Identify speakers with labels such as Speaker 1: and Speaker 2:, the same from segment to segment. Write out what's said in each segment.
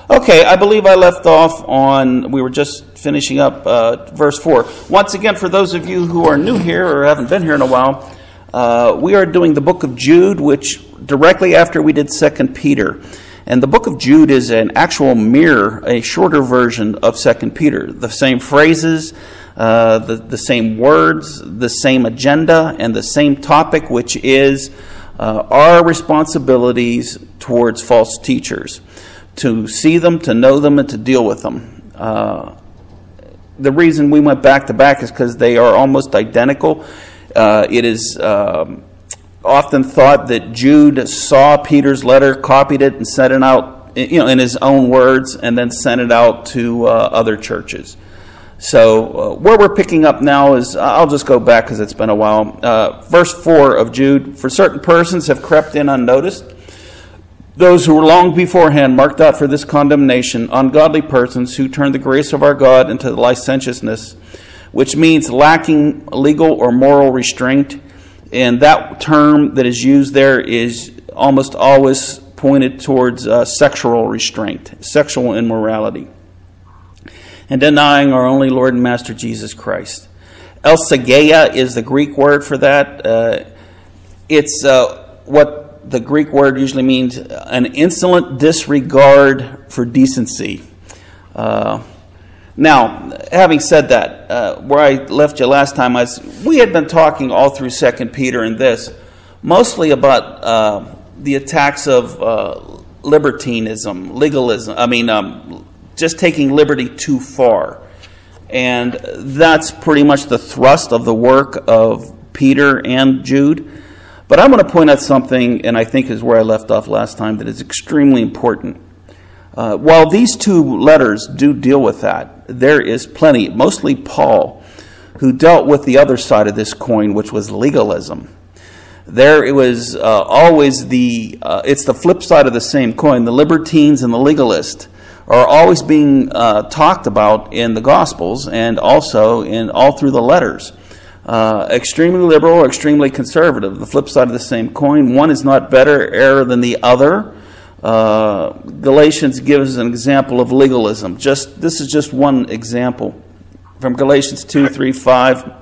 Speaker 1: Okay, I believe I left off on, we were just finishing up verse 4. Once again, for those of you who are new here or haven't been here in a while, we are doing the book of Jude, which directly after we did 2 Peter. And the book of Jude is an actual mirror, a shorter version of 2 Peter. The same phrases, the same words, the same agenda, and the same topic, which is our responsibilities towards false teachers. To see them, to know them, and to deal with them. The reason we went back to back is because they are almost identical. It is often thought that Jude saw Peter's letter, copied it, and sent it out, in his own words, and then sent it out to other churches. So where we're picking up now is, I'll just go back because it's been a while. Verse 4 of Jude, for certain persons have crept in unnoticed, those who were long beforehand marked out for this condemnation, ungodly persons who turn the grace of our God into licentiousness, which means lacking legal or moral restraint. And that term that is used there is almost always pointed towards sexual restraint, sexual immorality, and denying our only Lord and Master Jesus Christ. Elsageia is the Greek word for that. It's what the Greek word usually means, an insolent disregard for decency. Now, having said that, where I left you last time, we had been talking all through 2 Peter and this, mostly about the attacks of libertinism, legalism, just taking liberty too far. And that's pretty much the thrust of the work of Peter and Jude. But I'm going to point out something, and I think is where I left off last time, that is extremely important. While these two letters do deal with that, there is plenty, mostly Paul, who dealt with the other side of this coin, which was legalism. There it was always it's the flip side of the same coin. The libertines and the legalists are always being talked about in the Gospels and also all through the letters. Extremely liberal or extremely conservative, the flip side of the same coin. One is not better error than the other. Galatians gives an example of legalism. This is just one example from Galatians 2:3-5.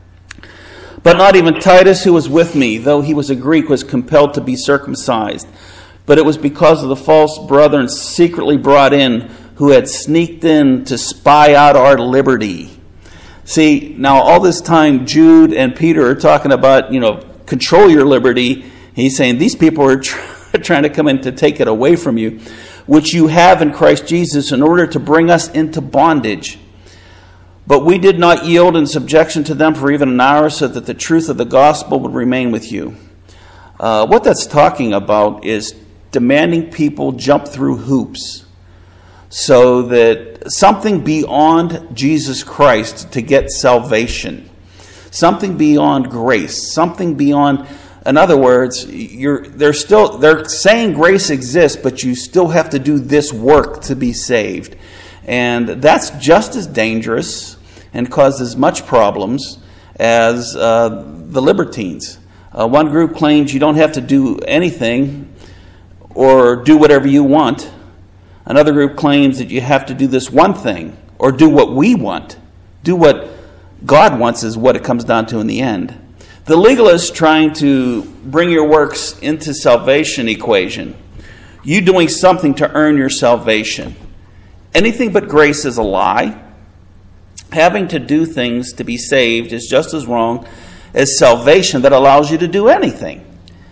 Speaker 1: But not even Titus, who was with me, though he was a Greek, was compelled to be circumcised. But it was because of the false brethren secretly brought in, who had sneaked in to spy out our liberty. See, now all this time Jude and Peter are talking about, control your liberty. He's saying these people are trying to come in to take it away from you, which you have in Christ Jesus, in order to bring us into bondage. But we did not yield in subjection to them for even an hour, so that the truth of the gospel would remain with you. What that's talking about is demanding people jump through hoops so that something beyond Jesus Christ to get salvation, something beyond grace, something beyond, in other words, they're saying grace exists, but you still have to do this work to be saved. And that's just as dangerous and caused as much problems as the libertines. One group claims you don't have to do anything or do whatever you want. Another group claims that you have to do this one thing or do what we want. Do what God wants is what it comes down to in the end. The legalist trying to bring your works into salvation equation. You doing something to earn your salvation. Anything but grace is a lie. Having to do things to be saved is just as wrong as salvation that allows you to do anything.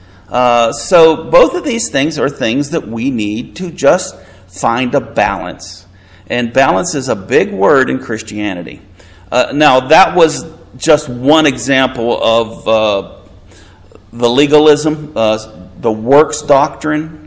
Speaker 1: So both of these things are things that we need to just find a balance. And balance is a big word in Christianity. Now, that was just one example of the legalism, the works doctrine.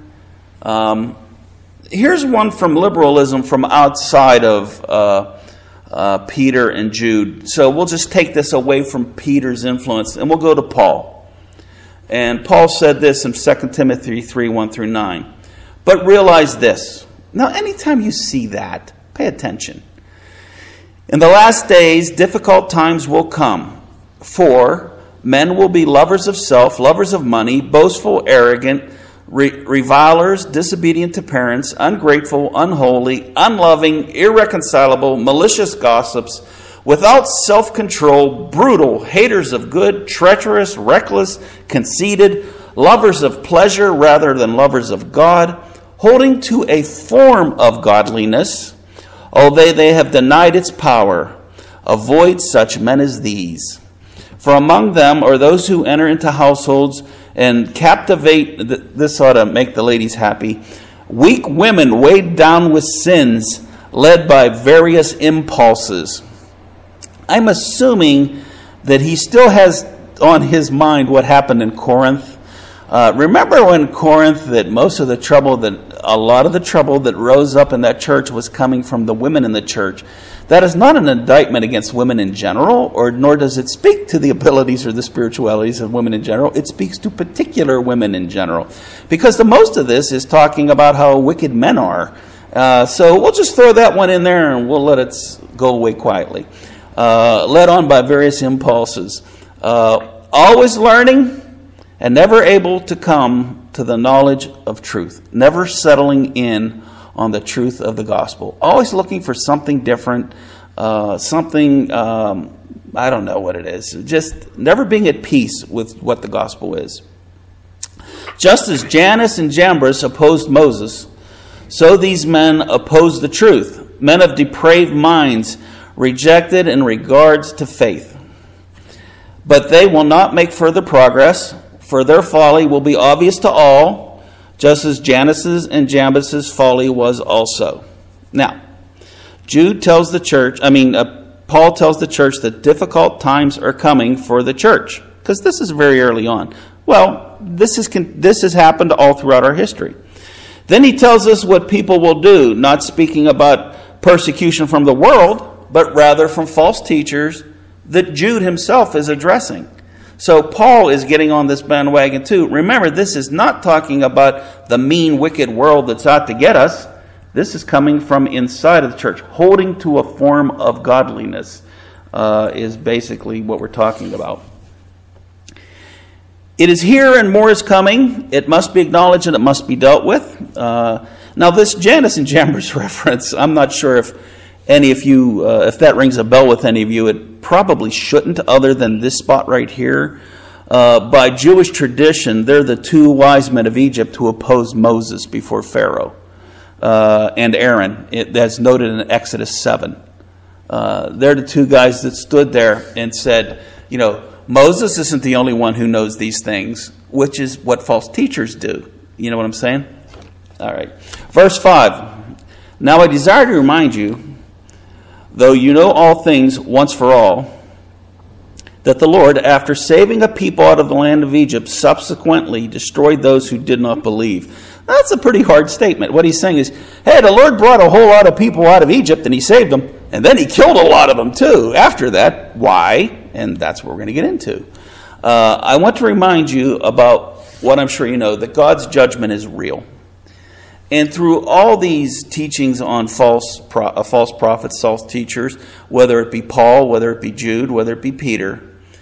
Speaker 1: Here's one from liberalism from outside of Peter and Jude. So we'll just take this away from Peter's influence, and we'll go to Paul. And Paul said this in 2 Timothy 3:1-9. But realize this. Now, anytime you see that, pay attention. In the last days, difficult times will come, for men will be lovers of self, lovers of money, boastful, arrogant, revilers, disobedient to parents, ungrateful, unholy, unloving, irreconcilable, malicious gossips, without self-control, brutal, haters of good, treacherous, reckless, conceited, lovers of pleasure rather than lovers of God, holding to a form of godliness, although they have denied its power. Avoid such men as these. For among them are those who enter into households and captivate, this ought to make the ladies happy, weak women weighed down with sins, led by various impulses. I'm assuming that he still has on his mind what happened in Corinth. Remember in Corinth that a lot of the trouble that rose up in that church was coming from the women in the church. That is not an indictment against women in general, nor does it speak to the abilities or the spiritualities of women in general. It speaks to particular women in general. Because the most of this is talking about how wicked men are. So we'll just throw that one in there and we'll let it go away quietly. Led on by various impulses. Always learning and never able to come to the knowledge of truth. Never settling in on the truth of the gospel. Always looking for something different, I don't know what it is. Just never being at peace with what the gospel is. Just as Jannes and Jambres opposed Moses, so these men oppose the truth. Men of depraved minds, rejected in regards to faith. But they will not make further progress, for their folly will be obvious to all, just as Jannes' and Jambres' folly was also. Now, Paul tells the church that difficult times are coming for the church, because this is very early on. Well, this has happened all throughout our history. Then he tells us what people will do, not speaking about persecution from the world, but rather from false teachers that Jude himself is addressing. So Paul is getting on this bandwagon too. Remember, this is not talking about the mean, wicked world that's out to get us. This is coming from inside of the church. Holding to a form of godliness is basically what we're talking about. It is here and more is coming. It must be acknowledged and it must be dealt with. Now this Jannes and Jambres reference, I'm not sure if any of you, if that rings a bell with any of you. It probably shouldn't, other than this spot right here. By Jewish tradition, they're the two wise men of Egypt who opposed Moses before Pharaoh and Aaron. That's noted in Exodus 7. They're the two guys that stood there and said, Moses isn't the only one who knows these things, which is what false teachers do. You know what I'm saying? All right. Verse 5. Now I desire to remind you, though you know all things once for all, that the Lord, after saving a people out of the land of Egypt, subsequently destroyed those who did not believe. That's a pretty hard statement. What he's saying is, hey, the Lord brought a whole lot of people out of Egypt and he saved them, and then he killed a lot of them too after that. Why? And that's what we're going to get into. I want to remind you about what I'm sure you know, that God's judgment is real. And through all these teachings on false prophets, false teachers, whether it be Paul, whether it be Jude, whether it be Peter,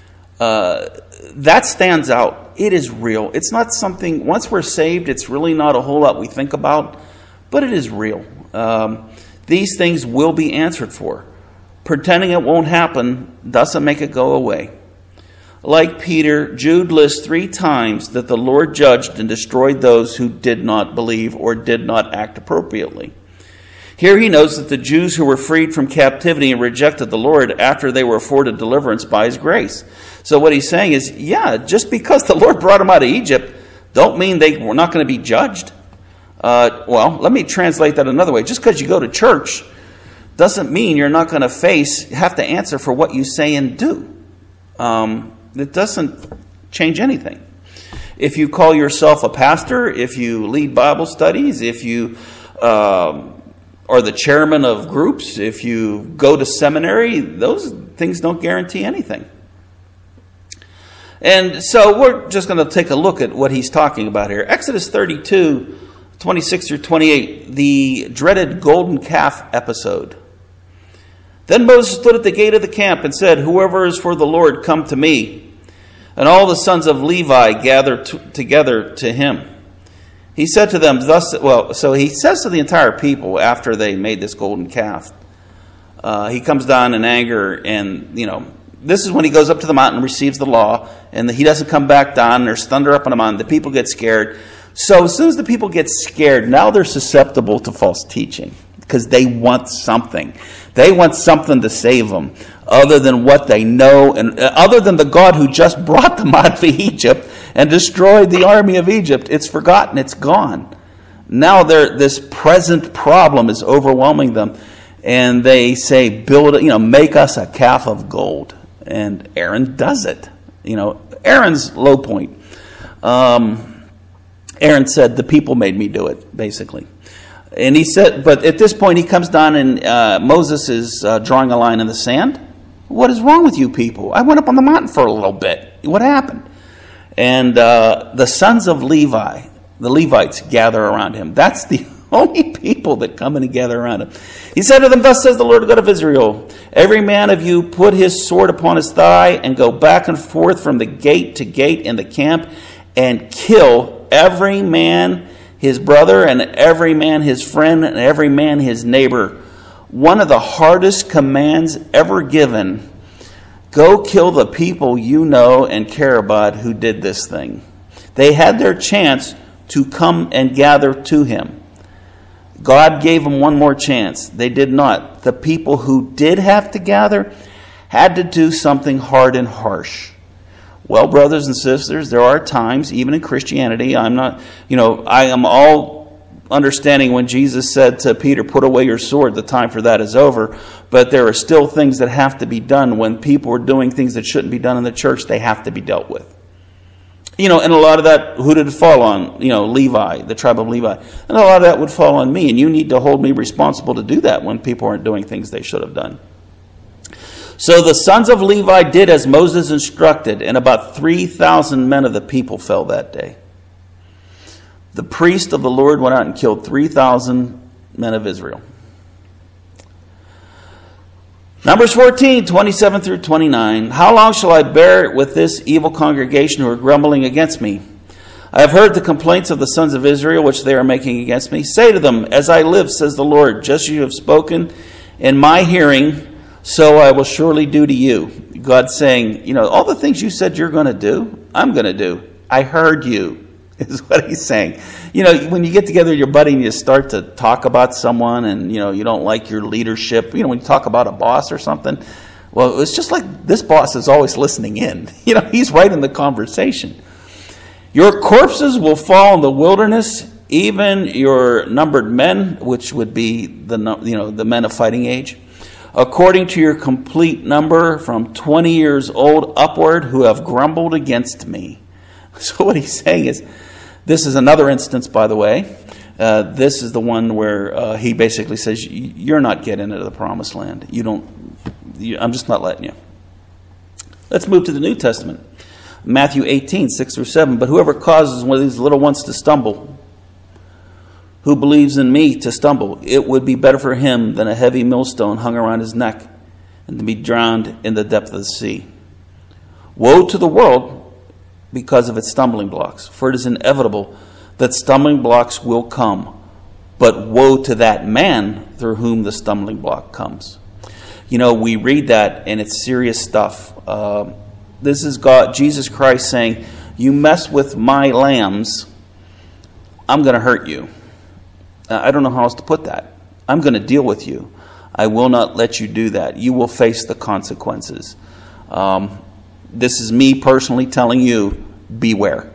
Speaker 1: that stands out. It is real. It's not something, once we're saved, it's really not a whole lot we think about, but it is real. These things will be answered for. Pretending it won't happen doesn't make it go away. Like Peter, Jude lists 3 times that the Lord judged and destroyed those who did not believe or did not act appropriately. Here he notes that the Jews who were freed from captivity and rejected the Lord after they were afforded deliverance by his grace. So what he's saying is, just because the Lord brought them out of Egypt, don't mean they were not going to be judged. Well, let me translate that another way. Just because you go to church doesn't mean you're not going to have to answer for what you say and do. It doesn't change anything. If you call yourself a pastor, if you lead Bible studies, if you are the chairman of groups, if you go to seminary, those things don't guarantee anything. And so we're just going to take a look at what he's talking about here. Exodus 32, 26 through 28, the dreaded golden calf episode. Then Moses stood at the gate of the camp and said, "Whoever is for the Lord, come to me." And all the sons of Levi gathered together to him. He said to them, so he says to the entire people after they made this golden calf, he comes down in anger, and, this is when he goes up to the mountain and receives the law, and he doesn't come back down. There's thunder up on the mountain. The people get scared. So as soon as the people get scared, now they're susceptible to false teaching because they want something. They want something to save them other than what they know, and other than the God who just brought them out of Egypt and destroyed the army of Egypt. It's forgotten. It's gone. Now this present problem is overwhelming them, and they say, make us a calf of gold. And Aaron does it. Aaron's low point. Aaron said, the people made me do it, basically. And he said, but at this point he comes down and Moses is drawing a line in the sand. What is wrong with you people? I went up on the mountain for a little bit. What happened? And the sons of Levi, the Levites, gather around him. That's the only people that come in and gather around him. He said to them, thus says the Lord God of Israel, every man of you put his sword upon his thigh and go back and forth from the gate to gate in the camp and kill every man his brother and every man his friend and every man his neighbor. One of the hardest commands ever given. Go kill the people you know and care about who did this thing. They had their chance to come and gather to him. God gave them one more chance. They did not. The people who did have to gather had to do something hard and harsh. Well, brothers and sisters, there are times, even in Christianity, I am all understanding when Jesus said to Peter, put away your sword, the time for that is over. But there are still things that have to be done. When people are doing things that shouldn't be done in the church, they have to be dealt with. And a lot of that, who did it fall on? Levi, the tribe of Levi. And a lot of that would fall on me. And you need to hold me responsible to do that when people aren't doing things they should have done. So the sons of Levi did as Moses instructed, and about 3,000 men of the people fell that day. The priest of the Lord went out and killed 3,000 men of Israel. Numbers 14, 27 through 29. How long shall I bear it with this evil congregation who are grumbling against me? I have heard the complaints of the sons of Israel, which they are making against me. Say to them, as I live, says the Lord, just as you have spoken in my hearing, so I will surely do to you. God's saying, all the things you said you're going to do, I'm going to do. I heard you, is what he's saying. When you get together with your buddy and you start to talk about someone and, you don't like your leadership, when you talk about a boss or something, well, it's just like this boss is always listening in. He's right in the conversation. Your corpses will fall in the wilderness, even your numbered men, which would be the men of fighting age, according to your complete number from 20 years old upward who have grumbled against me. So what he's saying is, this is another instance, by the way. This is the one where he basically says, you're not getting into the promised land. I'm just not letting you. Let's move to the New Testament. Matthew 18, 6 through 7. But whoever causes one of these little ones to stumble, who believes in me to stumble, it would be better for him than a heavy millstone hung around his neck and to be drowned in the depth of the sea. Woe to the world because of its stumbling blocks, for it is inevitable that stumbling blocks will come, but woe to that man through whom the stumbling block comes. We read that and it's serious stuff. This is God, Jesus Christ saying, you mess with my lambs, I'm going to hurt you. I don't know how else to put that. I'm going to deal with you. I will not let you do that. You will face the consequences. This is me personally telling you, beware.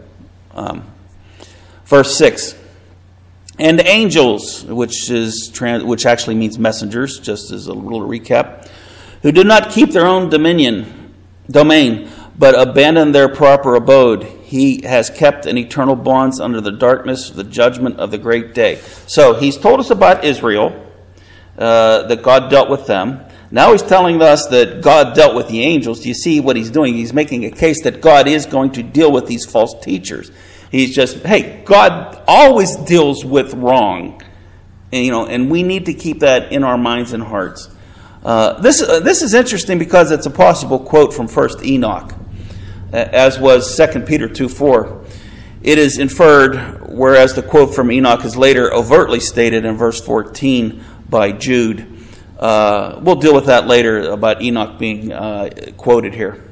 Speaker 1: Verse 6. And angels, which actually means messengers, just as a little recap, who did not keep their own domain, but abandoned their proper abode, he has kept in eternal bonds under the darkness of the judgment of the great day. So he's told us about Israel, that God dealt with them. Now he's telling us that God dealt with the angels. Do you see what he's doing? He's making a case that God is going to deal with these false teachers. He's just, God always deals with wrong. And we need to keep that in our minds and hearts. This is interesting because it's a possible quote from 1 Enoch, as was 2 Peter 2:4. It is inferred, whereas the quote from Enoch is later overtly stated in verse 14 by Jude. We'll deal with that later about Enoch being quoted here.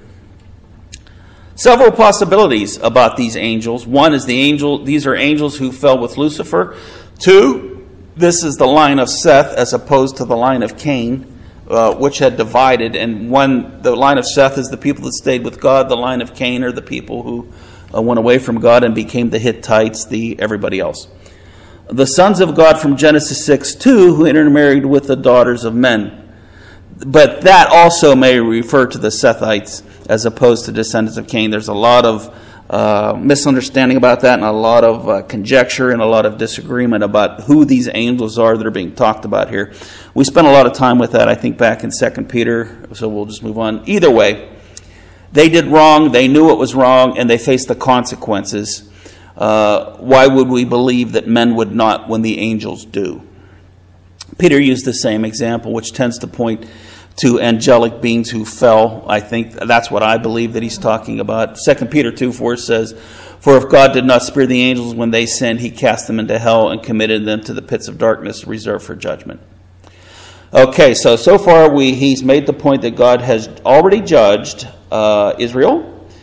Speaker 1: Several possibilities about these angels. One is these are angels who fell with Lucifer. Two, this is the line of Seth as opposed to the line of Cain, which had divided. And the line of Seth is the people that stayed with God. The line of Cain are the people who went away from God and became the Hittites, everybody else. The sons of God from Genesis 6:2 who intermarried with the daughters of men. But that also may refer to the Sethites as opposed to descendants of Cain. There's a lot of misunderstanding about that and a lot of conjecture and a lot of disagreement about who these angels are that are being talked about here. We spent a lot of time with that, I think, back in 2 Peter, so we'll just move on. Either way, they did wrong, they knew it was wrong, and they faced the consequences. Why would we believe that men would not when the angels do? Peter used the same example, which tends to point to angelic beings who fell. I think that's what I believe that he's talking about. 2 Peter 2:4 says, "For if God did not spare the angels when they sinned, he cast them into hell and committed them to the pits of darkness reserved for judgment." Okay, so far he's made the point that God has already judged Israel,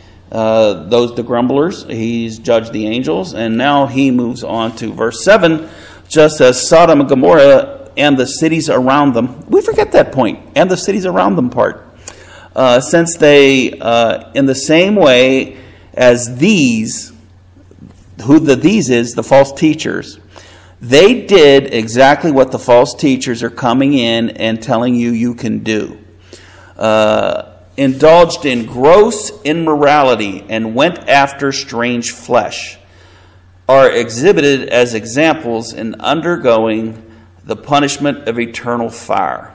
Speaker 1: the grumblers. He's judged the angels, and now he moves on to verse 7, just as Sodom and Gomorrah and the cities around them. We forget that point, and the cities around them part. Since they, in the same way as these, who the these is, the false teachers, they did exactly what the false teachers are coming in and telling you can do. Indulged in gross immorality and went after strange flesh, are exhibited as examples in undergoing the punishment of eternal fire.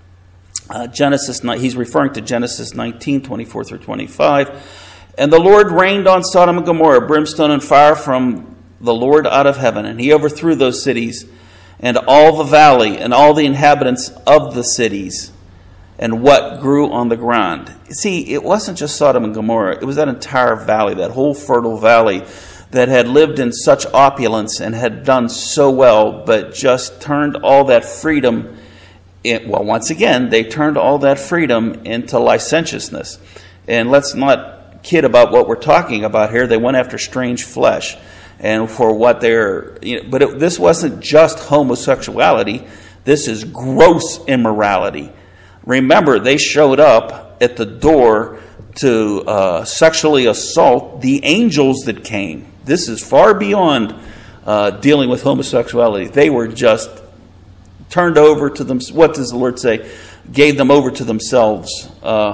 Speaker 1: He's referring to Genesis 19:24 through 25. And the Lord rained on Sodom and Gomorrah brimstone and fire from the Lord out of heaven, and he overthrew those cities and all the valley and all the inhabitants of the cities and what grew on the ground. See, it wasn't just Sodom and Gomorrah. It was that entire valley, that whole fertile valley that had lived in such opulence and had done so well, but just turned all that freedom, once again, they turned all that freedom into licentiousness. And let's not kid about what we're talking about here. They went after strange flesh. And for what this wasn't just homosexuality. This is gross immorality. Remember, they showed up at the door to sexually assault the angels that came. This is far beyond dealing with homosexuality. They were just turned over to them. What does the Lord say? Gave them over to themselves.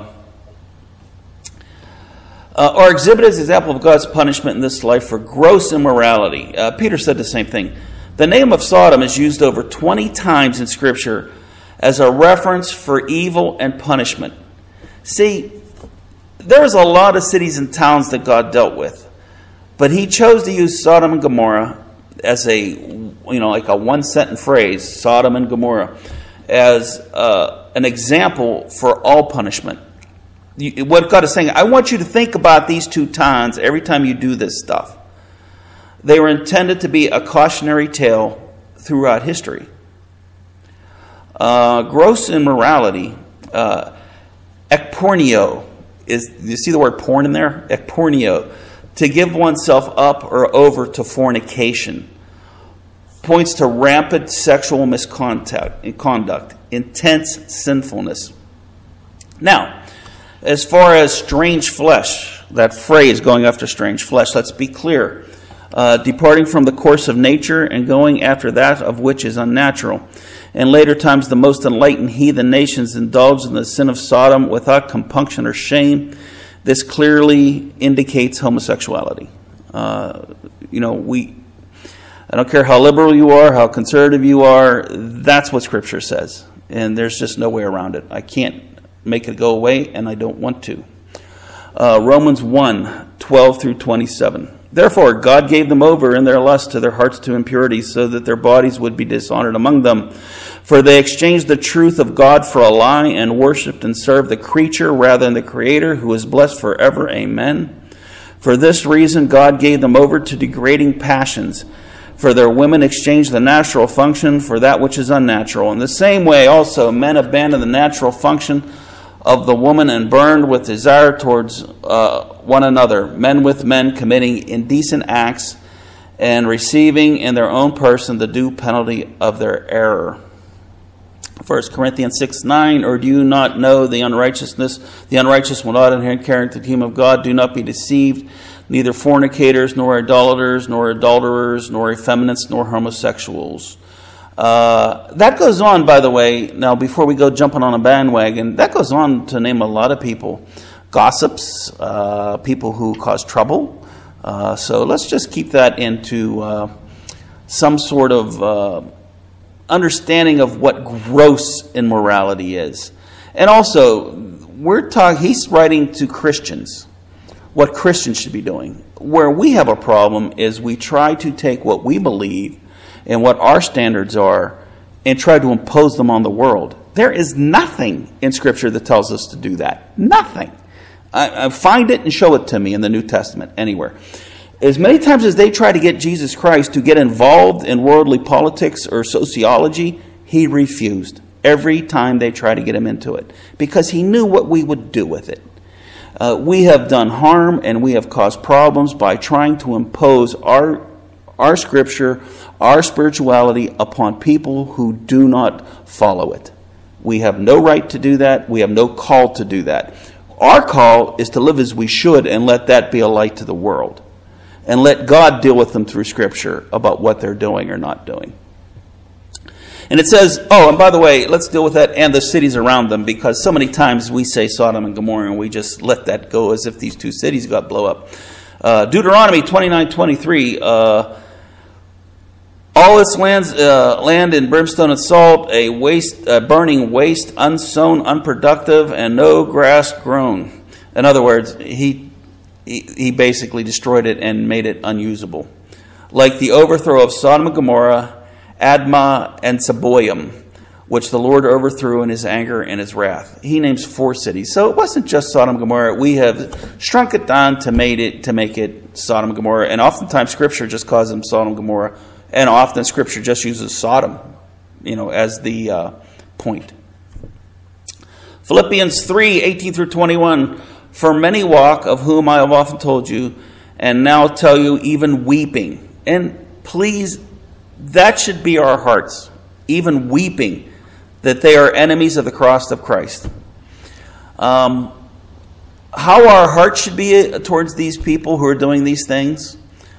Speaker 1: Are exhibited as an example of God's punishment in this life for gross immorality. Peter said the same thing. The name of Sodom is used over 20 times in Scripture as a reference for evil and punishment. See, there's a lot of cities and towns that God dealt with. But he chose to use Sodom and Gomorrah as like a one-sentence phrase, Sodom and Gomorrah, as an example for all punishment. What God is saying, I want you to think about these two towns every time you do this stuff. They were intended to be a cautionary tale throughout history. Gross immorality, ekpornio, you see the word porn in there? Ekpornio. To give oneself up or over to fornication points to rampant sexual misconduct, intense sinfulness. Now, as far as strange flesh, that phrase, going after strange flesh, let's be clear. Departing from the course of nature and going after that of which is unnatural. In later times, the most enlightened heathen nations indulged in the sin of Sodom without compunction or shame. This clearly indicates homosexuality. I don't care how liberal you are, how conservative you are, that's what Scripture says. And there's just no way around it. I can't make it go away, and I don't want to. Romans 1:12 through 27. Therefore, God gave them over in their lust to their hearts to impurity, so that their bodies would be dishonored among them. For they exchanged the truth of God for a lie and worshipped and served the creature rather than the Creator, who is blessed forever. Amen. For this reason, God gave them over to degrading passions. For their women exchanged the natural function for that which is unnatural. In the same way, also, men abandoned the natural function of the woman and burned with desire towards one another, men with men committing indecent acts and receiving in their own person the due penalty of their error. 1 Corinthians 6:9, or do you not know the unrighteous will not inherit the kingdom of God? Do not be deceived, neither fornicators, nor idolaters, nor adulterers, nor effeminates, nor homosexuals. That goes on, by the way, now before we go jumping on a bandwagon, that goes on to name a lot of people. Gossips, people who cause trouble. So let's just keep that into some sort of understanding of what gross immorality is. And also, he's writing to Christians, what Christians should be doing. Where we have a problem is we try to take what we believe and what our standards are and try to impose them on the world. There is nothing in Scripture that tells us to do that. Nothing. Find it and show it to me in the New Testament, anywhere. As many times as they try to get Jesus Christ to get involved in worldly politics or sociology, he refused. Every time they try to get him into it. Because he knew what we would do with it. We have done harm and we have caused problems by trying to impose our Scripture, our spirituality upon people who do not follow it. We have no right to do that. We have no call to do that. Our call is to live as we should and let that be a light to the world. And let God deal with them through Scripture about what they're doing or not doing. And it says, and by the way, let's deal with that and the cities around them, because so many times we say Sodom and Gomorrah and we just let that go as if these two cities got blow up. Deuteronomy 29:23, all its land in brimstone and salt, a burning waste, unsown, unproductive, and no grass grown. In other words, he basically destroyed it and made it unusable. Like the overthrow of Sodom and Gomorrah, Admah, and Zeboim, which the Lord overthrew in his anger and his wrath. He names 4 cities. So it wasn't just Sodom and Gomorrah. We have shrunk it down to make it Sodom and Gomorrah. And oftentimes Scripture just calls them Sodom and Gomorrah. And often Scripture just uses Sodom, as the point. Philippians 3:18-21. For many walk, of whom I have often told you, and now tell you, even weeping. And please, that should be our hearts, even weeping, that they are enemies of the cross of Christ. How our hearts should be towards these people who are doing these things?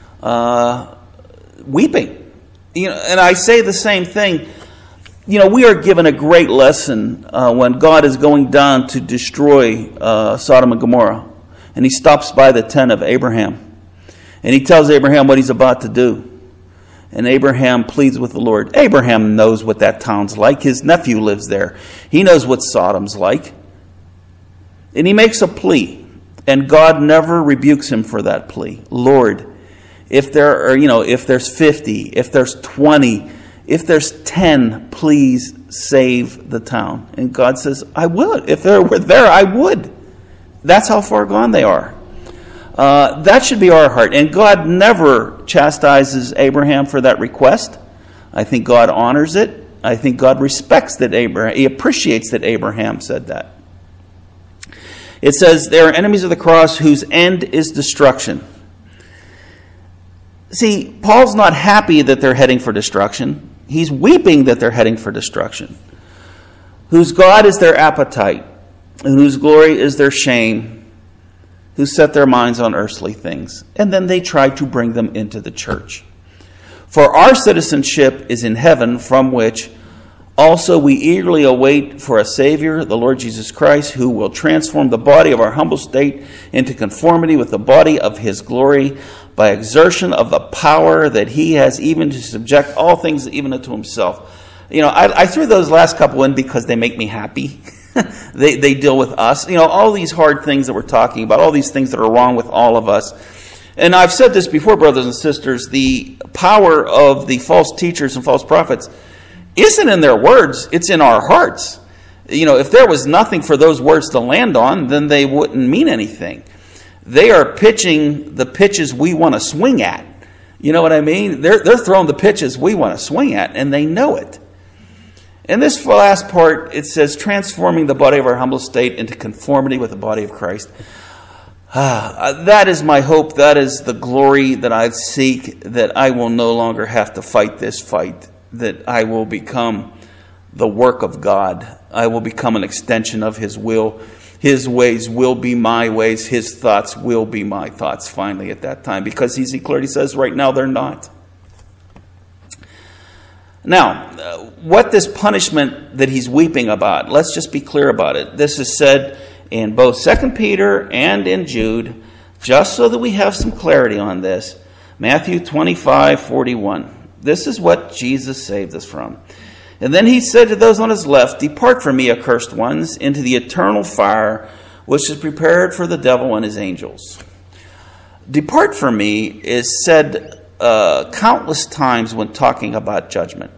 Speaker 1: Weeping. And I say the same thing. We are given a great lesson when God is going down to destroy Sodom and Gomorrah. And he stops by the tent of Abraham. And he tells Abraham what he's about to do. And Abraham pleads with the Lord. Abraham knows what that town's like. His nephew lives there. He knows what Sodom's like. And he makes a plea. And God never rebukes him for that plea. Lord, if there's 50, if there's 20, if there's 10, please save the town. And God says, I would. If they were there, I would. That's how far gone they are. That should be our heart. And God never chastises Abraham for that request. I think God honors it. I think God respects that He appreciates that Abraham said that. It says, they are enemies of the cross whose end is destruction. See, Paul's not happy that they're heading for destruction. He's weeping that they're heading for destruction. Whose God is their appetite, and whose glory is their shame, who set their minds on earthly things. And then they try to bring them into the church. For our citizenship is in heaven, from which also we eagerly await for a Savior, the Lord Jesus Christ, who will transform the body of our humble state into conformity with the body of his glory, by exertion of the power that he has, even to subject all things even unto himself. I threw those last couple in because they make me happy. they deal with us. All these hard things that we're talking about, all these things that are wrong with all of us. And I've said this before, brothers and sisters, the power of the false teachers and false prophets isn't in their words, it's in our hearts. If there was nothing for those words to land on, then they wouldn't mean anything. They are pitching the pitches we want to swing at. You know what I mean? They're throwing the pitches we want to swing at, and they know it. In this last part, it says, transforming the body of our humble state into conformity with the body of Christ. That is my hope. That is the glory that I seek, that I will no longer have to fight this fight, that I will become the work of God. I will become an extension of His will. His ways will be my ways. His thoughts will be my thoughts finally at that time, because He clearly says right now they're not. Now, what this punishment that He's weeping about, let's just be clear about it. This is said in both 2 Peter and in Jude, just so that we have some clarity on this. Matthew 25:41. This is what Jesus saved us from. And then He said to those on His left, depart from me, accursed ones, into the eternal fire, which is prepared for the devil and his angels. Depart from me is said countless times when talking about judgment.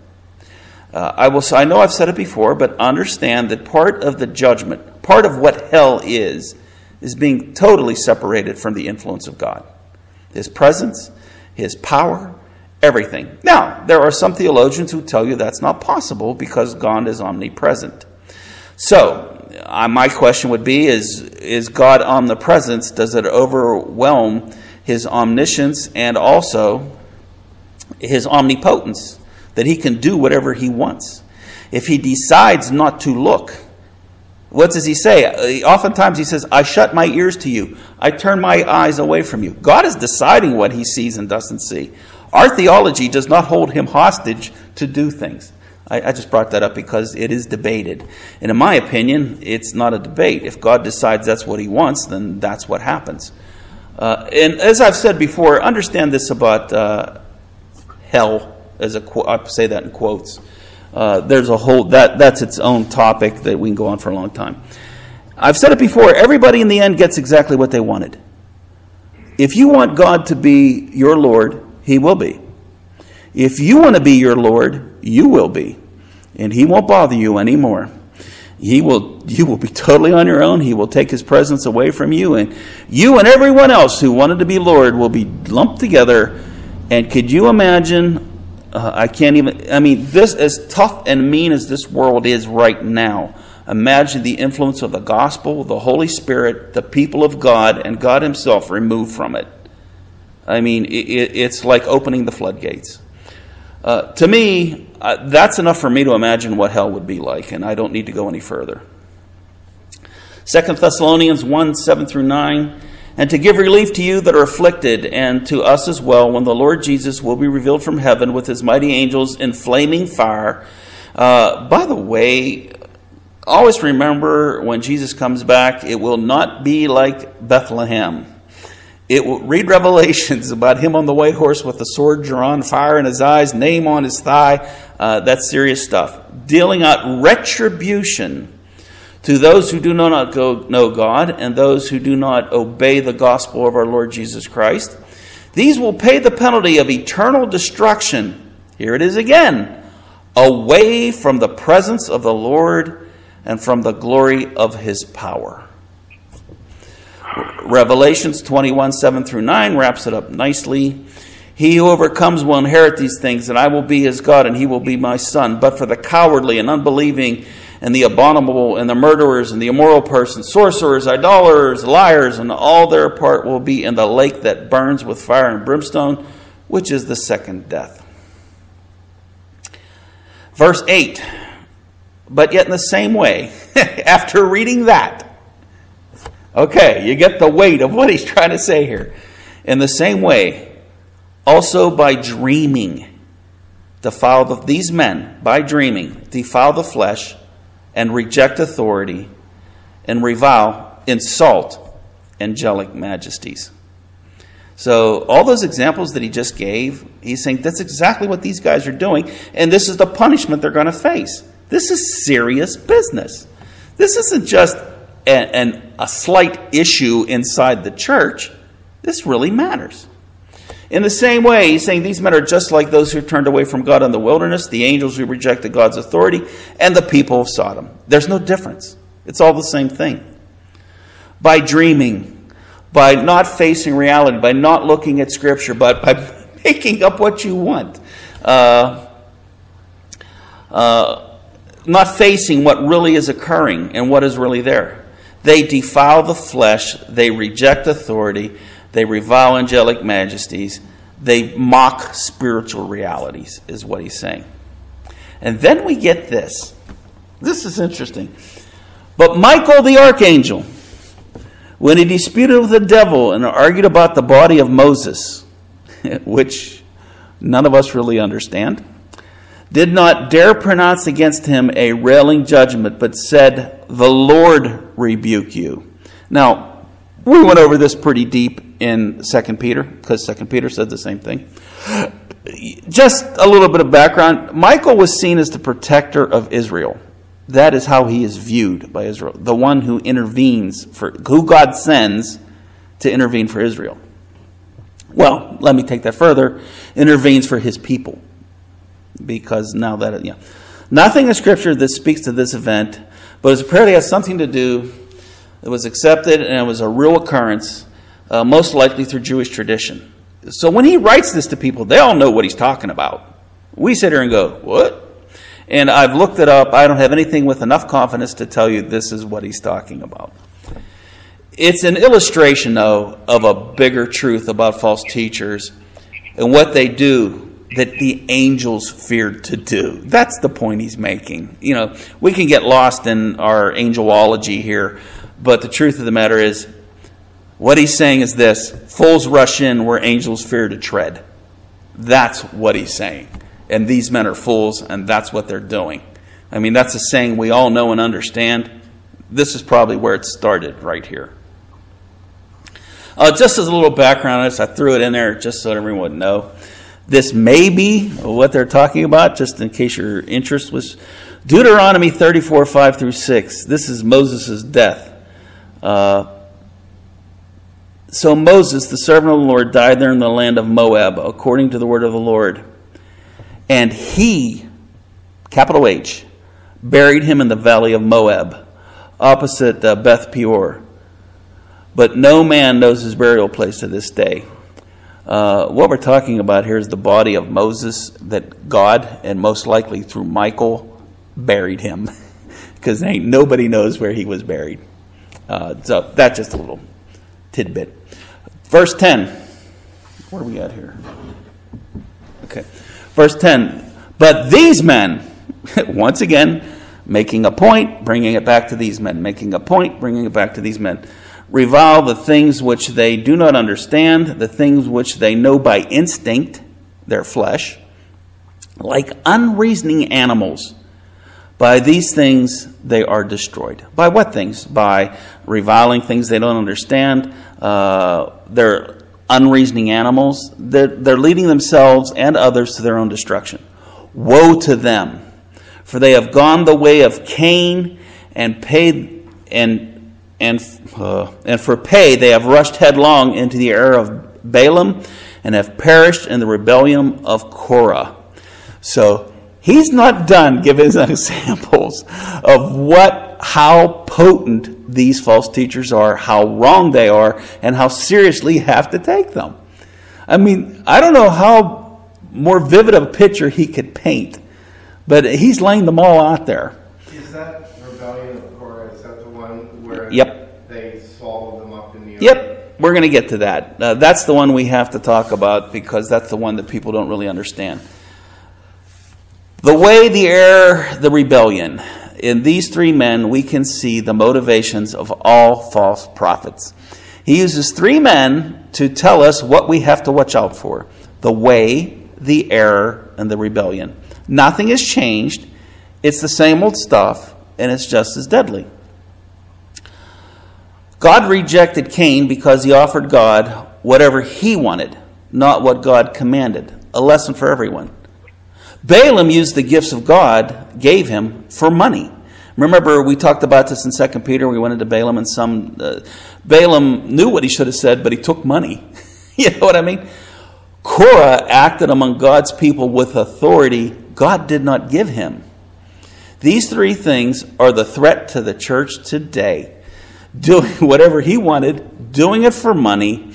Speaker 1: I know I've said it before, but understand that part of the judgment, part of what hell is being totally separated from the influence of God. His presence, His power, everything. Now, there are some theologians who tell you that's not possible because God is omnipresent. So, my question would be, is God omnipresence, does it overwhelm His omniscience and also His omnipotence, that He can do whatever He wants? If He decides not to look, what does He say? Oftentimes He says, I shut my ears to you. I turn my eyes away from you. God is deciding what He sees and doesn't see. Our theology does not hold Him hostage to do things. I just brought that up because it is debated. And in my opinion, it's not a debate. If God decides that's what He wants, then that's what happens. And as I've said before, understand this about hell, I say that in quotes. There's a whole, that's its own topic that we can go on for a long time. I've said it before, everybody in the end gets exactly what they wanted. If you want God to be your Lord, He will be. If you want to be your Lord, you will be. And He won't bother you anymore. You will be totally on your own. He will take His presence away from you. And you and everyone else who wanted to be Lord will be lumped together. And could you imagine, this, as tough and mean as this world is right now, imagine the influence of the gospel, the Holy Spirit, the people of God, and God Himself removed from it. It's like opening the floodgates. To me, that's enough for me to imagine what hell would be like, and I don't need to go any further. 2 Thessalonians 1:7-9, and to give relief to you that are afflicted, and to us as well, when the Lord Jesus will be revealed from heaven with His mighty angels in flaming fire. By the way, always remember when Jesus comes back, it will not be like Bethlehem. It will read Revelations about Him on the white horse with the sword drawn, fire in His eyes, name on His thigh. That's serious stuff. Dealing out retribution to those who do not know God and those who do not obey the gospel of our Lord Jesus Christ. These will pay the penalty of eternal destruction. Here it is again. Away from the presence of the Lord and from the glory of His power. Revelations 21:7-9 wraps it up nicely. He who overcomes will inherit these things, and I will be his God, and he will be my son. But for the cowardly and unbelieving and the abominable and the murderers and the immoral persons, sorcerers, idolaters, liars, and all their part will be in the lake that burns with fire and brimstone, which is the second death. Verse 8. But yet in the same way, after reading that, okay, you get the weight of what he's trying to say here. In the same way, also by dreaming, these men, by dreaming, defile the flesh and reject authority and revile, insult angelic majesties. So all those examples that he just gave, he's saying that's exactly what these guys are doing, and this is the punishment they're going to face. This is serious business. This isn't just a slight issue inside the church. This really matters. In the same way, he's saying these men are just like those who turned away from God in the wilderness, the angels who rejected God's authority, and the people of Sodom. There's no difference. It's all the same thing. By dreaming, by not facing reality, by not looking at Scripture, but by making up what you want. Not facing what really is occurring and what is really there. They defile the flesh. They reject authority. They revile angelic majesties. They mock spiritual realities, is what he's saying. And then we get this. This is interesting. But Michael the archangel, when he disputed with the devil and argued about the body of Moses, which none of us really understand, did not dare pronounce against him a railing judgment, but said, "The Lord rebuke you." Now, we went over this pretty deep in 2 Peter, because 2 Peter said the same thing. Just a little bit of background. Michael was seen as the protector of Israel. That is how he is viewed by Israel. The one who intervenes, who God sends to intervene for Israel. Well, let me take that further. Intervenes for his people. Because now that, nothing in Scripture that speaks to this event, but it apparently has something to do, it was accepted and it was a real occurrence, most likely through Jewish tradition. So when he writes this to people, they all know what he's talking about. We sit here and go, what? And I've looked it up. I don't have anything with enough confidence to tell you this is what he's talking about. It's an illustration, though, of a bigger truth about false teachers and what they do that the angels feared to do. That's the point he's making. We can get lost in our angelology here, but the truth of the matter is, what he's saying is this: fools rush in where angels fear to tread. That's what he's saying. And these men are fools, and that's what they're doing. I mean, that's a saying we all know and understand. This is probably where it started, right here. Just as a little background on this, I threw it in there just so everyone would know. This may be what they're talking about, just in case your interest was. Deuteronomy 34, 5 through 6. This is Moses' death. So Moses, the servant of the Lord, died there in the land of Moab, according to the word of the Lord. And he, capital H, buried him in the valley of Moab, opposite Beth Peor. But no man knows his burial place to this day. What we're talking about here is the body of Moses that God, and most likely through Michael, buried him. Because nobody knows where he was buried. So that's just a little tidbit. Verse 10. Where are we at here? Okay. Verse 10. But these men, once again, making a point, bringing it back to these men. Making a point, bringing it back to these men. Revile the things which they do not understand, the things which they know by instinct, their flesh, like unreasoning animals. By these things they are destroyed. By what things? By reviling things they don't understand. They're unreasoning animals. They're leading themselves and others to their own destruction. Woe to them, for they have gone the way of Cain and paid and for pay they have rushed headlong into the error of Balaam and have perished in the rebellion of Korah. So he's not done giving us examples of how potent these false teachers are, how wrong they are, and how seriously you have to take them. I mean, I don't know how more vivid of a picture he could paint, but he's laying them all out there.
Speaker 2: Is that rebellion of Korah, is that the one where they swallowed them up in the earth?
Speaker 1: Yep, we're going to get to that. That's the one we have to talk about because that's the one that people don't really understand. The way, the error, the rebellion. In these three men, we can see the motivations of all false prophets. He uses three men to tell us what we have to watch out for. The way, the error, and the rebellion. Nothing has changed. It's the same old stuff, and it's just as deadly. God rejected Cain because he offered God whatever he wanted, not what God commanded. A lesson for everyone. Balaam used the gifts of God gave him for money. Remember, we talked about this in 2 Peter. We went into Balaam, and Balaam knew what he should have said, but he took money. You know what I mean? Korah acted among God's people with authority God did not give him. These three things are the threat to the church today. Doing whatever he wanted, doing it for money,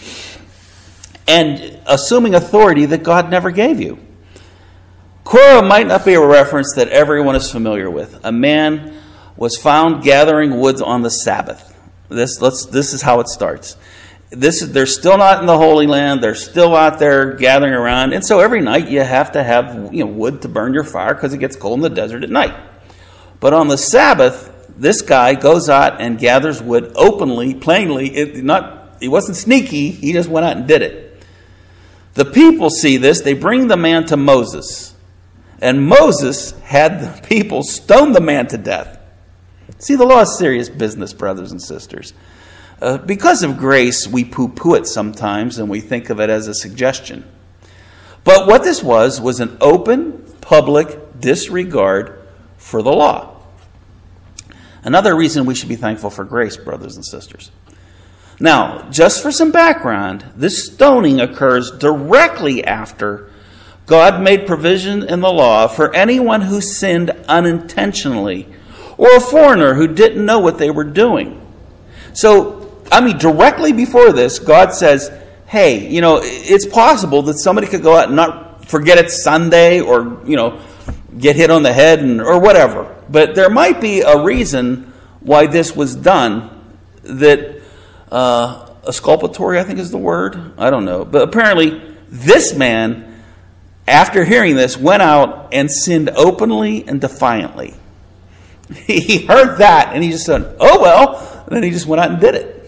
Speaker 1: and assuming authority that God never gave you. Korah might not be a reference that everyone is familiar with. A man was found gathering wood on the Sabbath. This is how it starts. They're still not in the Holy Land. They're still out there gathering around. And so every night you have to have wood to burn your fire because it gets cold in the desert at night. But on the Sabbath, this guy goes out and gathers wood openly, plainly. He wasn't sneaky. He just went out and did it. The people see this. They bring the man to Moses. And Moses had the people stone the man to death. See, the law is serious business, brothers and sisters. Because of grace, we poo-poo it sometimes, and we think of it as a suggestion. But what this was an open, public disregard for the law. Another reason we should be thankful for grace, brothers and sisters. Now, just for some background, this stoning occurs directly after God made provision in the law for anyone who sinned unintentionally, or a foreigner who didn't know what they were doing. So, directly before this, God says, hey, it's possible that somebody could go out and not forget it's Sunday or, get hit on the head or whatever. But there might be a reason why this was done that, exculpatory, I think is the word. I don't know. But apparently, this man, after hearing this, went out and sinned openly and defiantly. He heard that, and he just said, oh, well. And then he just went out and did it.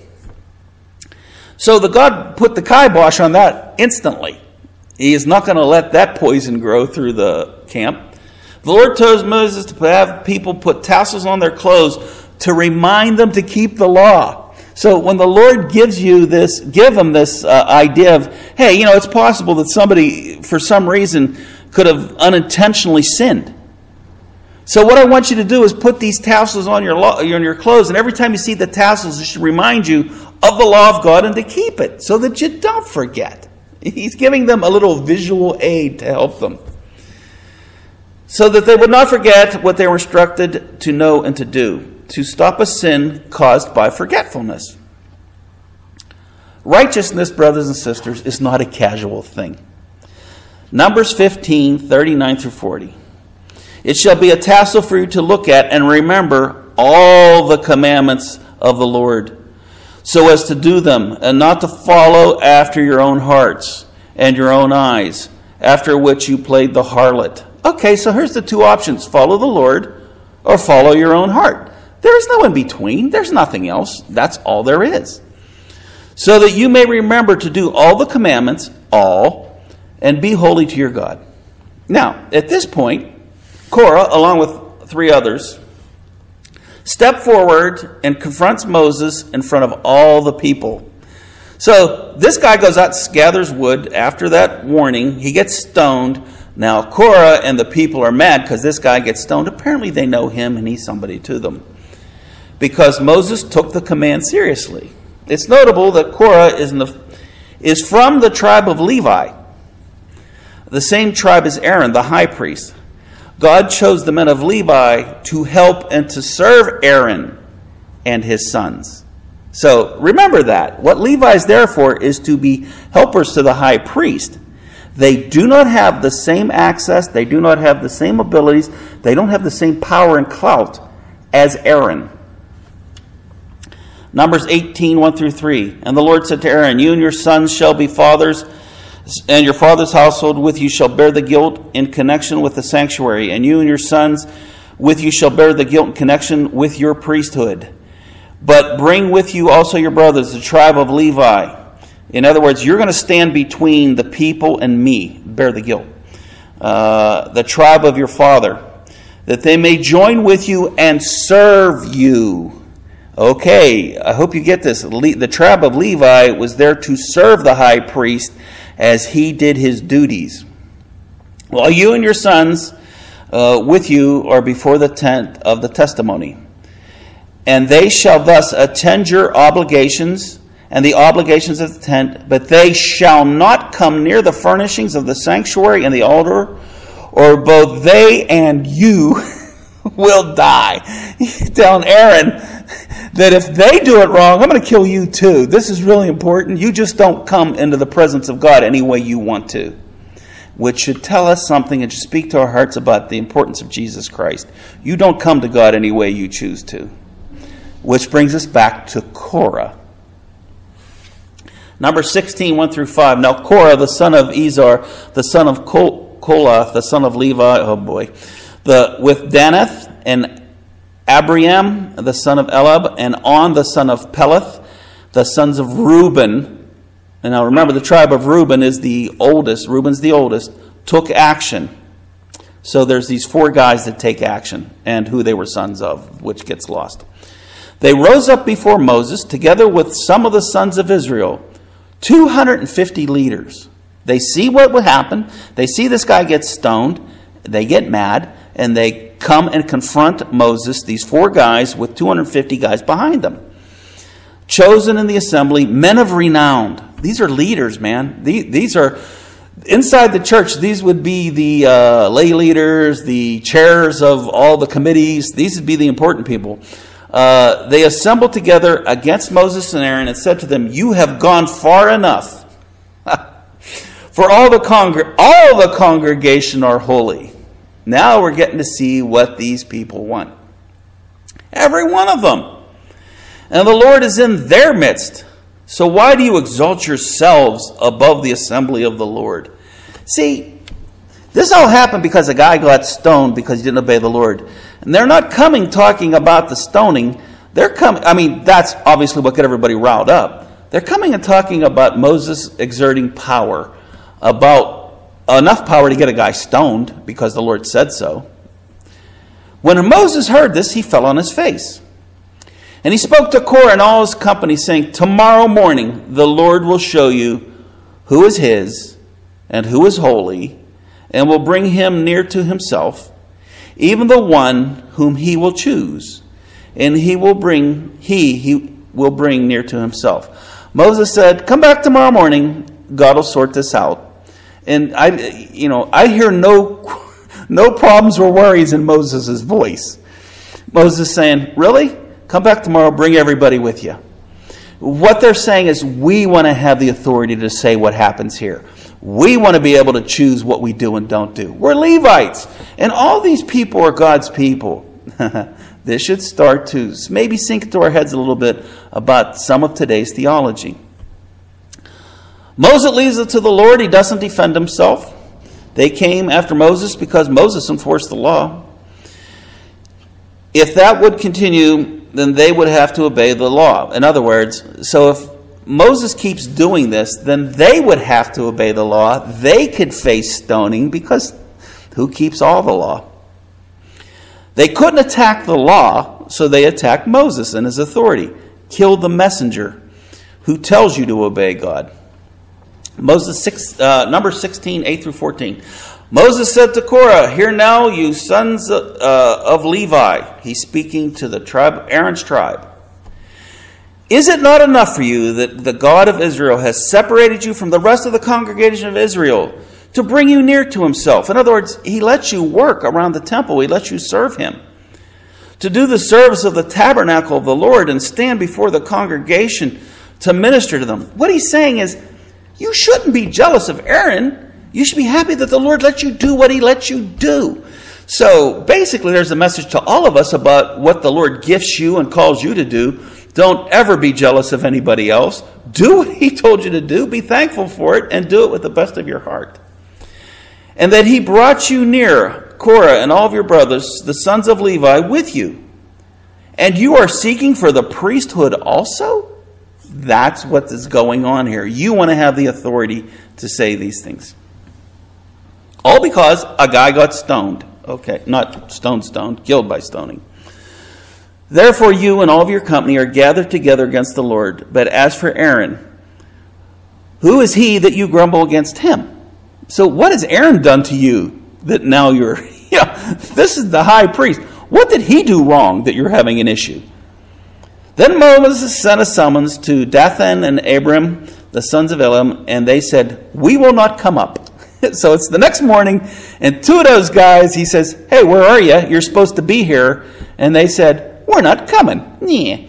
Speaker 1: So God put the kibosh on that instantly. He is not going to let that poison grow through the camp. The Lord told Moses to have people put tassels on their clothes to remind them to keep the law. So when the Lord gives you this, give them this idea of, hey, it's possible that somebody, for some reason, could have unintentionally sinned. So what I want you to do is put these tassels on your clothes, and every time you see the tassels, it should remind you of the law of God and to keep it, so that you don't forget. He's giving them a little visual aid to help them, so that they would not forget what they were instructed to know and to do, to stop a sin caused by forgetfulness. Righteousness, brothers and sisters, is not a casual thing. Numbers 15, 39 through 40. It shall be a tassel for you to look at and remember all the commandments of the Lord, so as to do them, and not to follow after your own hearts and your own eyes, after which you played the harlot. Okay, so here's the two options. Follow the Lord or follow your own heart. There is no in between. There's nothing else. That's all there is. So that you may remember to do all the commandments, all, and be holy to your God. Now, at this point, Korah, along with 3 others, steps forward and confronts Moses in front of all the people. So this guy goes out, gathers wood. After that warning, he gets stoned. Now Korah and the people are mad because this guy gets stoned. Apparently they know him and he's somebody to them, because Moses took the command seriously. It's notable that Korah is from the tribe of Levi, the same tribe as Aaron, the high priest. God chose the men of Levi to help and to serve Aaron and his sons. So remember that. What Levi is there for is to be helpers to the high priest. They do not have the same access. They do not have the same abilities. They don't have the same power and clout as Aaron. Numbers 18, 1 through 3. And the Lord said to Aaron, you and your sons shall be fathers, and your father's household with you shall bear the guilt in connection with the sanctuary, and you and your sons with you shall bear the guilt in connection with your priesthood. But bring with you also your brothers, the tribe of Levi. In other words, you're going to stand between the people and me, bear the guilt. The tribe of your father, that they may join with you and serve you. Okay, I hope you get this. The tribe of Levi was there to serve the high priest as he did his duties. While you and your sons with you are before the tent of the testimony. And they shall thus attend your obligations and the obligations of the tent, but they shall not come near the furnishings of the sanctuary and the altar, or both they and you will die. He's telling Aaron, that if they do it wrong, I'm going to kill you too. This is really important. You just don't come into the presence of God any way you want to. Which should tell us something and should speak to our hearts about the importance of Jesus Christ. You don't come to God any way you choose to. Which brings us back to Korah. Number 16, 1 through 5. Now Korah, the son of Izhar, the son of Kolath, the son of Levi, with Danath and Abiram, the son of Elab, and On, the son of Peleth, the sons of Reuben. And now remember, the tribe of Reuben is the oldest. Reuben's the oldest. Took action. So there's these 4 guys that take action, and who they were sons of, which gets lost. They rose up before Moses, together with some of the sons of Israel, 250 leaders. They see what would happen. They see this guy get stoned. They get mad, and they come and confront Moses, these 4 guys with 250 guys behind them. Chosen in the assembly, men of renown. These are leaders, man. These are, inside the church, these would be the lay leaders, the chairs of all the committees. These would be the important people. They assembled together against Moses and Aaron and said to them, "You have gone far enough. For all the congregation are holy." Now we're getting to see what these people want. Every one of them. And the Lord is in their midst. So why do you exalt yourselves above the assembly of the Lord? See, this all happened because a guy got stoned because he didn't obey the Lord. And they're not coming talking about the stoning. They're coming, that's obviously what got everybody riled up. They're coming and talking about Moses exerting power, about enough power to get a guy stoned because the Lord said so. When Moses heard this, he fell on his face. And he spoke to Korah and all his company, saying, "Tomorrow morning the Lord will show you who is his and who is holy, and will bring him near to himself, even the one whom he will choose, and he will bring near to himself." Moses said, "Come back tomorrow morning. God will sort this out." And I hear no problems or worries in Moses' voice. Moses saying, "Really? Come back tomorrow, bring everybody with you." What they're saying is, we want to have the authority to say what happens here. We want to be able to choose what we do and don't do. We're Levites, and all these people are God's people. This should start to maybe sink into our heads a little bit about some of today's theology. Moses leaves it to the Lord. He doesn't defend himself. They came after Moses because Moses enforced the law. If that would continue, then they would have to obey the law. In other words, so if Moses keeps doing this, then they would have to obey the law. They could face stoning because who keeps all the law? They couldn't attack the law, so they attacked Moses and his authority. Kill the messenger who tells you to obey God. Number 16, 8 through 14. Moses said to Korah, "Hear now, you sons of Levi." He's speaking to the tribe, Aaron's tribe. "Is it not enough for you that the God of Israel has separated you from the rest of the congregation of Israel to bring you near to himself?" In other words, he lets you work around the temple. He lets you serve him. "To do the service of the tabernacle of the Lord and stand before the congregation to minister to them." What he's saying is, you shouldn't be jealous of Aaron. You should be happy that the Lord lets you do what he lets you do. So basically there's a message to all of us about what the Lord gifts you and calls you to do. Don't ever be jealous of anybody else. Do what he told you to do. Be thankful for it and do it with the best of your heart. "And that he brought you near, Korah and all of your brothers, the sons of Levi, with you. And you are seeking for the priesthood also?" That's what is going on here. You want to have the authority to say these things. All because a guy got stoned. Okay, not stoned, killed by stoning. "Therefore you and all of your company are gathered together against the Lord. But as for Aaron, who is he that you grumble against him?" So what has Aaron done to you that now you're, this is the high priest. What did he do wrong that you're having an issue? Then Moses sent a summons to Dathan and Abiram, the sons of Elam, and they said, "We will not come up." So it's the next morning, and 2 of those guys, he says, "Hey, where are you? You're supposed to be here." And they said, "We're not coming." Yeah.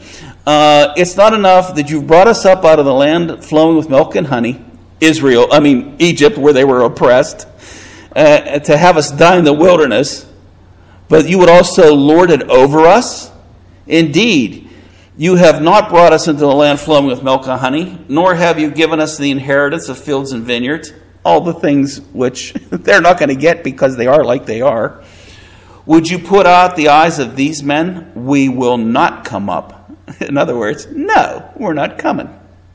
Speaker 1: It's not enough that you've brought us up out of the land flowing with milk and honey, Egypt, where they were oppressed, to have us die in the wilderness, but you would also lord it over us? Indeed, you have not brought us into the land flowing with milk and honey, nor have you given us the inheritance of fields and vineyards, all the things which they're not going to get because they are like they are. Would you put out the eyes of these men? We will not come up. In other words, no, we're not coming.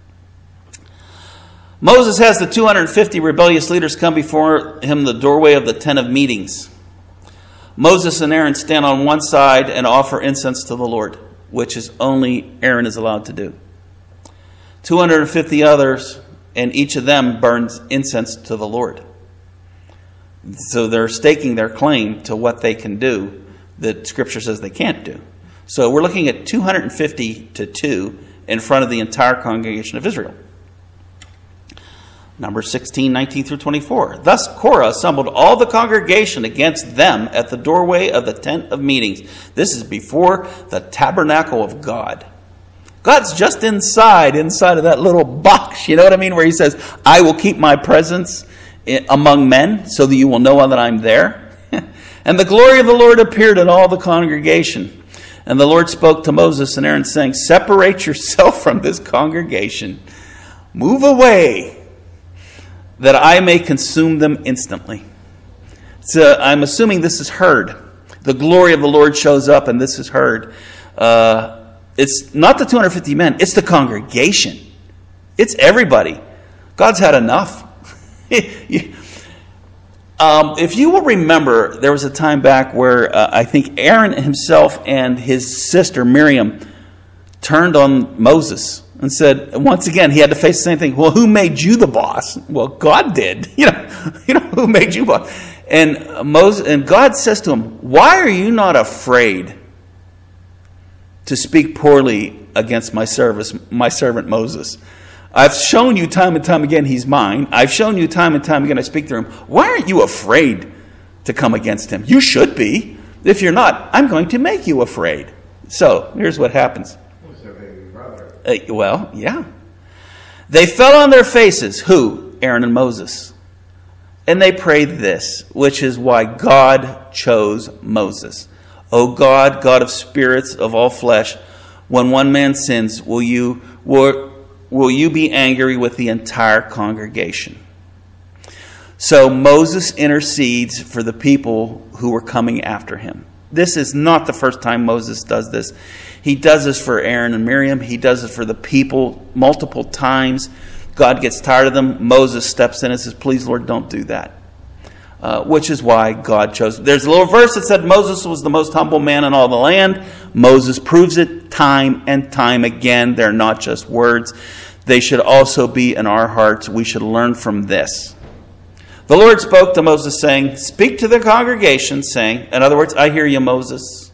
Speaker 1: Moses has the 250 rebellious leaders come before him the doorway of the tent of meetings. Moses and Aaron stand on one side and offer incense to the Lord, which is only Aaron is allowed to do. 250 others, and each of them burns incense to the Lord. So they're staking their claim to what they can do that Scripture says they can't do. So we're looking at 250 to 2 in front of the entire congregation of Israel. Numbers 16, 19 through 24. Thus Korah assembled all the congregation against them at the doorway of the tent of meetings. This is before the tabernacle of God. God's just inside of that little box, you know what I mean, where he says, I will keep my presence among men so that you will know that I'm there. And the glory of the Lord appeared in all the congregation. And the Lord spoke to Moses and Aaron, saying, separate yourself from this congregation. Move away, that I may consume them instantly. So I'm assuming this is heard. The glory of the Lord shows up, and this is heard. It's not the 250 men. It's the congregation. It's everybody. God's had enough. If you will remember, there was a time back where I think Aaron himself and his sister Miriam turned on Moses and said, once again, he had to face the same thing. Well, who made you the boss? Well, God did. You know who made you boss? And God says to him, why are you not afraid to speak poorly against my servant Moses? I've shown you time and time again he's mine. I've shown you time and time again I speak through him. Why aren't you afraid to come against him? You should be. If you're not, I'm going to make you afraid. So, here's what happens.
Speaker 2: Who's their baby brother?
Speaker 1: Well, yeah. They fell on their faces. Who? Aaron and Moses. And they prayed this, which is why God chose Moses. O God, God of spirits of all flesh, when one man sins, will you be angry with the entire congregation? So Moses intercedes for the people who were coming after him. This is not the first time Moses does this. He does this for Aaron and Miriam. He does it for the people multiple times. God gets tired of them. Moses steps in and says, please, Lord, don't do that. Which is why God chose. There's a little verse that said Moses was the most humble man in all the land. Moses proves it time and time again. They're not just words. They should also be in our hearts. We should learn from this. The Lord spoke to Moses, saying, speak to the congregation, saying, in other words, I hear you, Moses,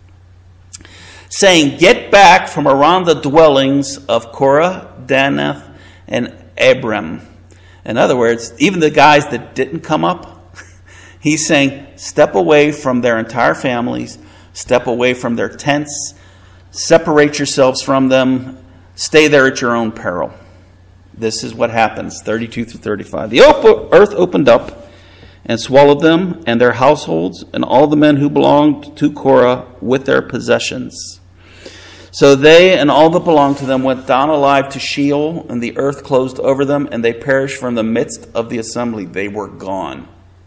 Speaker 1: saying, get back from around the dwellings of Korah, Danath, and Abiram. In other words, even the guys that didn't come up, he's saying, step away from their entire families, step away from their tents, separate yourselves from them, stay there at your own peril. This is what happens, 32 through 35. The earth opened up and swallowed them and their households and all the men who belonged to Korah with their possessions. So they and all that belonged to them went down alive to Sheol, and the earth closed over them, and they perished from the midst of the assembly. They were gone.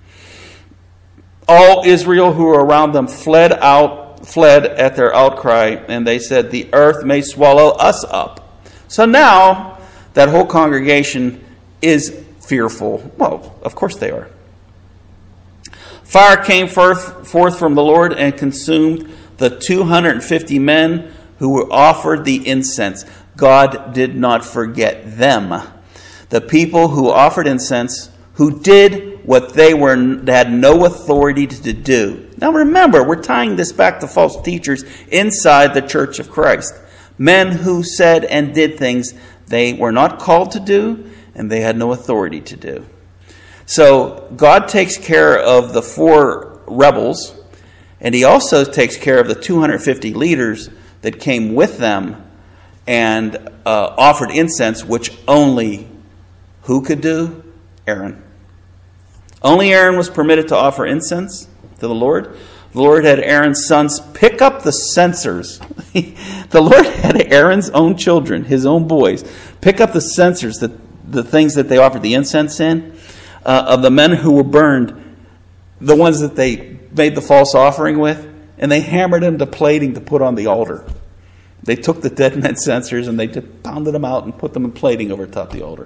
Speaker 1: All Israel who were around them fled at their outcry, and they said, the earth may swallow us up. So now that whole congregation is fearful. Well, of course they are. Fire came forth from the Lord and consumed the 250 men who offered the incense. God did not forget them. The people who offered incense, who did what they had no authority to do. Now remember, we're tying this back to false teachers inside the Church of Christ. Men who said and did things they were not called to do, and they had no authority to do. So God takes care of the 4 rebels, and he also takes care of the 250 leaders that came with them and offered incense, which only who could do? Aaron. Only Aaron was permitted to offer incense to the Lord. The Lord had Aaron's sons pick up the censers. The Lord had Aaron's own children, his own boys, pick up the censers, the things that they offered the incense in, of the men who were burned, the ones that they made the false offering with, and they hammered them to plating to put on the altar. They took the dead men's censers and they just pounded them out and put them in plating over top the altar.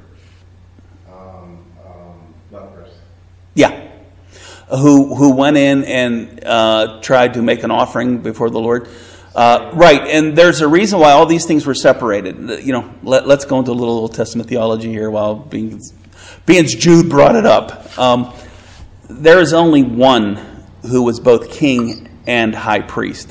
Speaker 2: Lepers.
Speaker 1: Yeah. Who went in and tried to make an offering before the Lord. Right, and there's a reason why all these things were separated. Let's go into a little Old Testament theology here while being Jude brought it up. There is only one who was both king and high priest.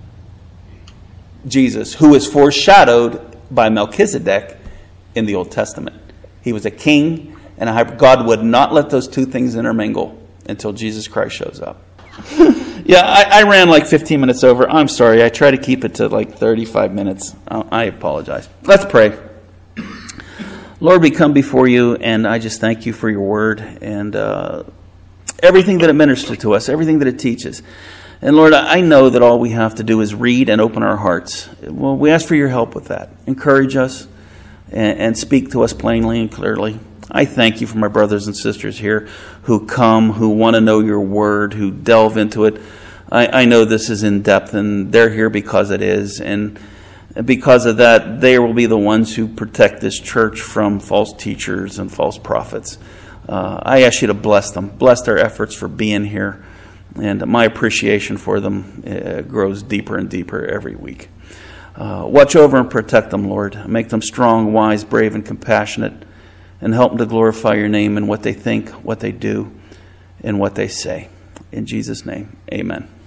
Speaker 1: Jesus, who is foreshadowed by Melchizedek in the Old Testament. He was a king and a high priest. God would not let those two things intermingle until Jesus Christ shows up. Yeah, I ran like 15 minutes over. I'm sorry. I try to keep it to like 35 minutes. I apologize. Let's pray. Lord, we come before you, and I just thank you for your word and everything that it ministers to us, everything that it teaches. And Lord, I know that all we have to do is read and open our hearts. Well, we ask for your help with that. Encourage us and speak to us plainly and clearly. I thank you for my brothers and sisters here who come, who want to know your word, who delve into it. I know this is in depth, and they're here because it is. And because of that, they will be the ones who protect this church from false teachers and false prophets. I ask you to bless them. Bless their efforts for being here. And my appreciation for them grows deeper and deeper every week. Watch over and protect them, Lord. Make them strong, wise, brave, and compassionate. And help them to glorify your name in what they think, what they do, and what they say. In Jesus' name, amen.